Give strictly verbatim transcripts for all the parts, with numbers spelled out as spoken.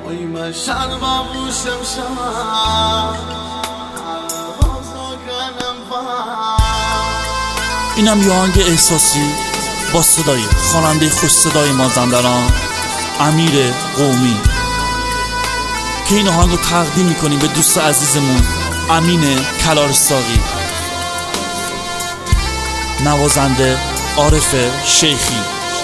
ای من شر بابوشم شما اینم یه آهنگ احساسی با صدای خواننده خوش صدای مازندران امیر قومی که این آهنگ رو تقدیم میکنیم به دوست عزیزمون امین کلارساقی، نوازنده عارف شیخی،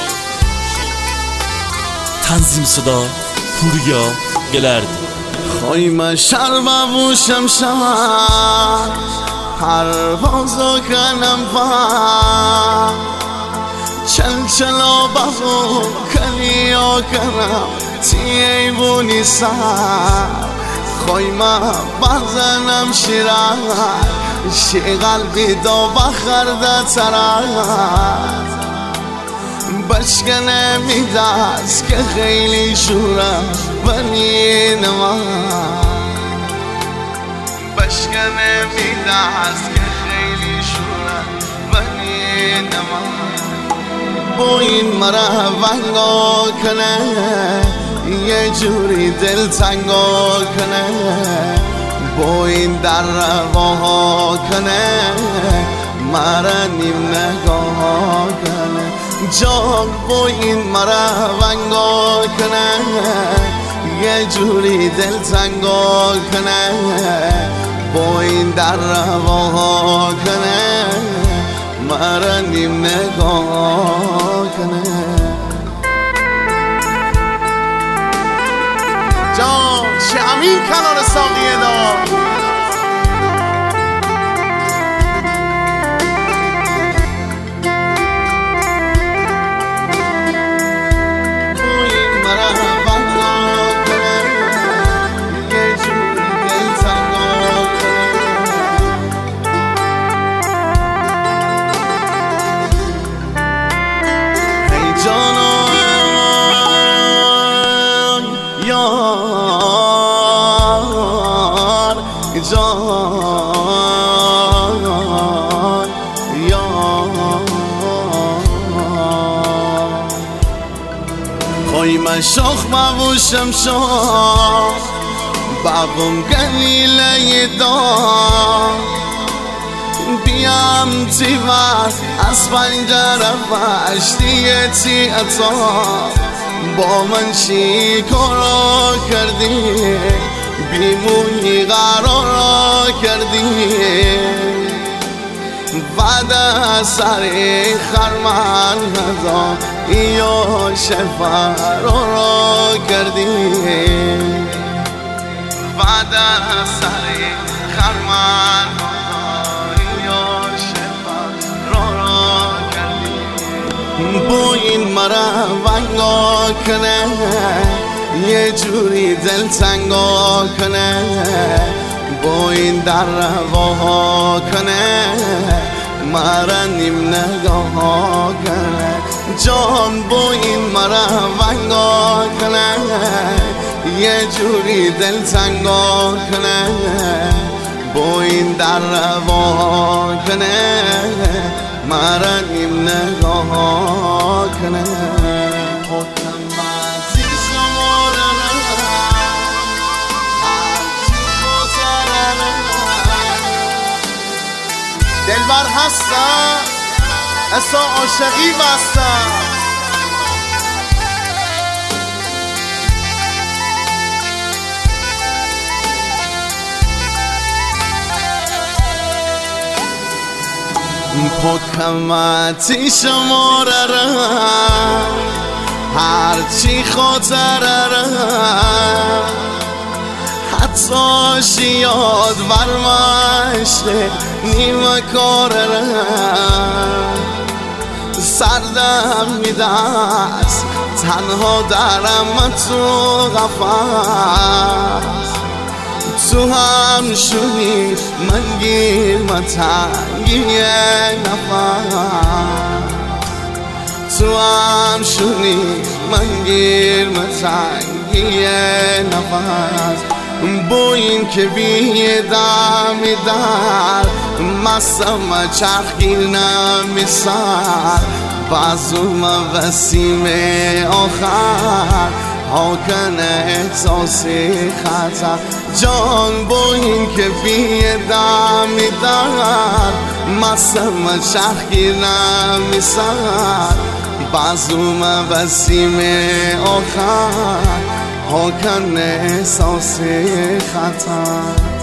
تنظیم صدا پوریا گلردی. خوی من شر بابوشم شما پروازو کنم با چل چلا بابو کنیا کنم تیه بونی سر خوی من بزنم شیرم شی قلبی دا بخرده ترد بشکنه میدست که خیلی شورم بنی نمان بشکنه میدست که خیلی شورم بنی نمان با این مرا ونگا کنه یه جوری دل تنگا کنه با این در رواها کنه مرا نیم نگاه کنه جان با این مرا ونگا کنه یه جوری دل تنگا کنه با این در رواها کنه مرا نیم نگاه کنه جان چه امین کلارساقیه دا خوی من شخ بابوشم شخ بابم گلیله دار بیام تیوار از پنجره فشتی تی اتا با من چی کارا کردی بیمونی قرارا کردی بعد سری خرمن نزا یا شفر را کردی بعد سری خرمن نزا یا شفر را کردی با این مرا ونگا کنه یه جوری دل تنگا کنه با این در رواها کنه مرا نیم نگاه کنه جان با این مرا ونگا کنه یه جوری دل تنگا کنه با این در رواها کنه مرا نیم نگاه کنه دلبر هستم اصلا عاشقی بستم پکمتی شماره را هرچی خاطره را حتی شیاد برمشته نیمه کاره را سردم میدست تنها درم تو قفص تو هم شونی من گیر من تنگی نفس تو هم شونی من گیر من تنگی نفس با این که بی دم در مستم چرخگیر نمیسر بازوم وسیم آخر آکن احساسی خطر جان با این که بیدم میدن مسلم شخی نمیسن بازوم وسیم آخر آکن احساسی خطر